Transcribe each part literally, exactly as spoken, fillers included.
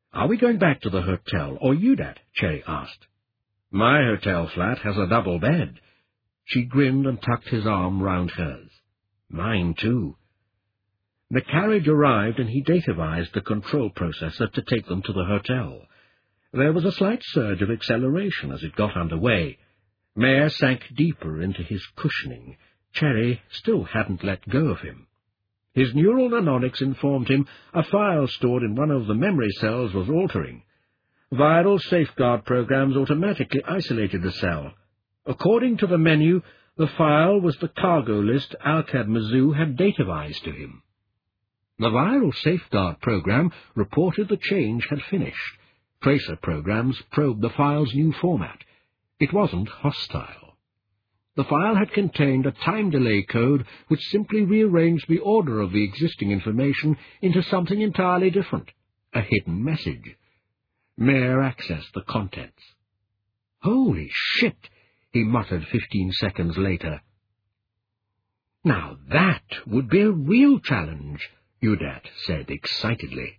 "Are we going back to the hotel, or Udat?" Cherry asked. "My hotel flat has a double bed." She grinned and tucked his arm round hers. "Mine, too." The carriage arrived, and he datavized the control processor to take them to the hotel. There was a slight surge of acceleration as it got underway. Mayer sank deeper into his cushioning. Cherry still hadn't let go of him. His neural mnemonics informed him a file stored in one of the memory cells was altering. Viral safeguard programs automatically isolated the cell. According to the menu, the file was the cargo list Al-Qad-Mizzou had datavized to him. The viral safeguard program reported the change had finished. Tracer programs probed the file's new format. It wasn't hostile. The file had contained a time delay code which simply rearranged the order of the existing information into something entirely different, a hidden message. Mayer accessed the contents. "Holy shit!" he muttered fifteen seconds later. "Now that would be a real challenge," Udat said excitedly.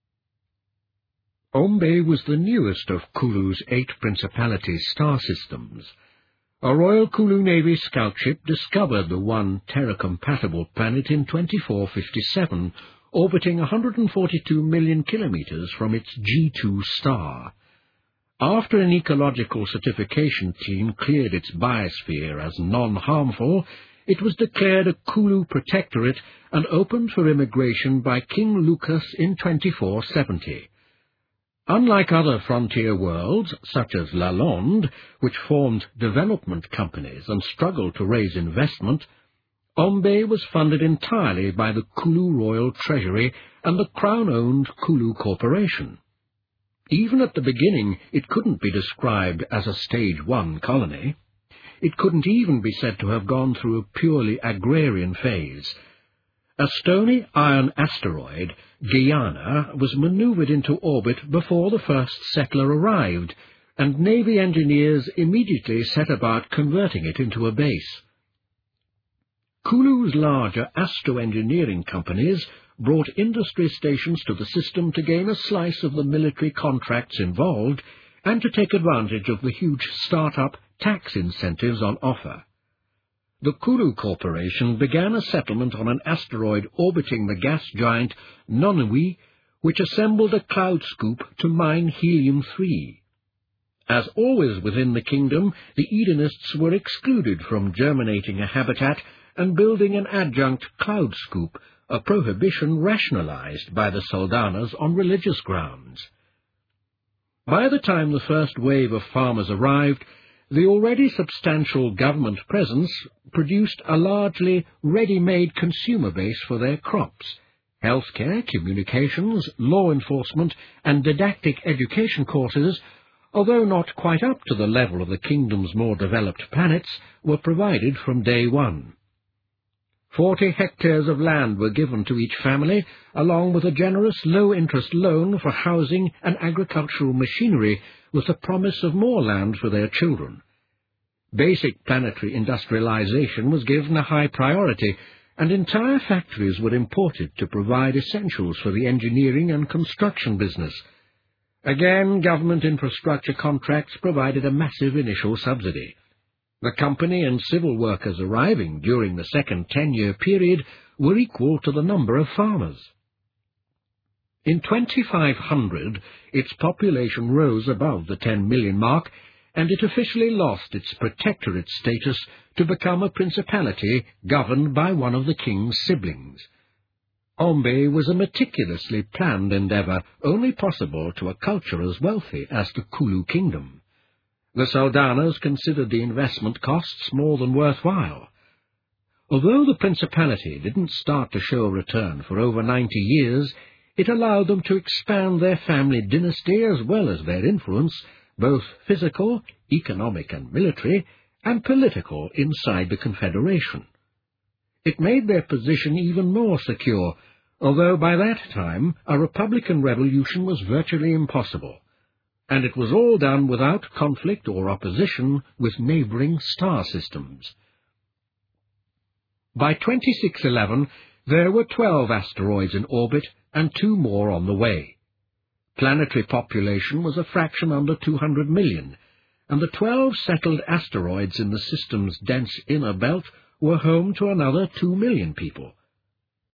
Ombe was the newest of Kulu's eight Principality star systems. A Royal Kulu Navy scout ship discovered the one Terra-compatible planet in twenty-four fifty-seven, orbiting one hundred forty-two million kilometers from its G two star. After an ecological certification team cleared its biosphere as non-harmful, it was declared a Kulu protectorate and opened for immigration by King Lucas in twenty-four seventy. Unlike other frontier worlds, such as Lalonde, which formed development companies and struggled to raise investment, Ombe was funded entirely by the Kulu Royal Treasury and the Crown-owned Kulu Corporation. Even at the beginning, it couldn't be described as a Stage One colony. It couldn't even be said to have gone through a purely agrarian phase. A stony iron asteroid, Guyana, was maneuvered into orbit before the first settler arrived, and Navy engineers immediately set about converting it into a base. Kulu's larger astro-engineering companies brought industry stations to the system to gain a slice of the military contracts involved and to take advantage of the huge start-up tax incentives on offer. The Kulu Corporation began a settlement on an asteroid orbiting the gas giant Nonui, which assembled a cloud scoop to mine helium three. As always within the kingdom, the Edenists were excluded from germinating a habitat and building an adjunct cloud scoop, a prohibition rationalized by the Soldanas on religious grounds. By the time the first wave of farmers arrived, the already substantial government presence produced a largely ready-made consumer base for their crops. Healthcare, communications, law enforcement, and didactic education courses, although not quite up to the level of the kingdom's more developed planets, were provided from day one. Forty hectares of land were given to each family, along with a generous low-interest loan for housing and agricultural machinery, with the promise of more land for their children. Basic planetary industrialization was given a high priority, and entire factories were imported to provide essentials for the engineering and construction business. Again, government infrastructure contracts provided a massive initial subsidy. The company and civil workers arriving during the second ten-year period were equal to the number of farmers. In twenty-five hundred, its population rose above the ten million mark, and it officially lost its protectorate status to become a principality governed by one of the king's siblings. Ombe was a meticulously planned endeavor, only possible to a culture as wealthy as the Kulu kingdom. The Soldanas considered the investment costs more than worthwhile. Although the principality didn't start to show a return for over ninety years, it allowed them to expand their family dynasty as well as their influence, both physical, economic and military, and political inside the Confederation. It made their position even more secure, although by that time a republican revolution was virtually impossible, and it was all done without conflict or opposition with neighboring star systems. By twenty-six eleven, there were twelve asteroids in orbit and two more on the way. Planetary population was a fraction under two hundred million, and the twelve settled asteroids in the system's dense inner belt were home to another two million people.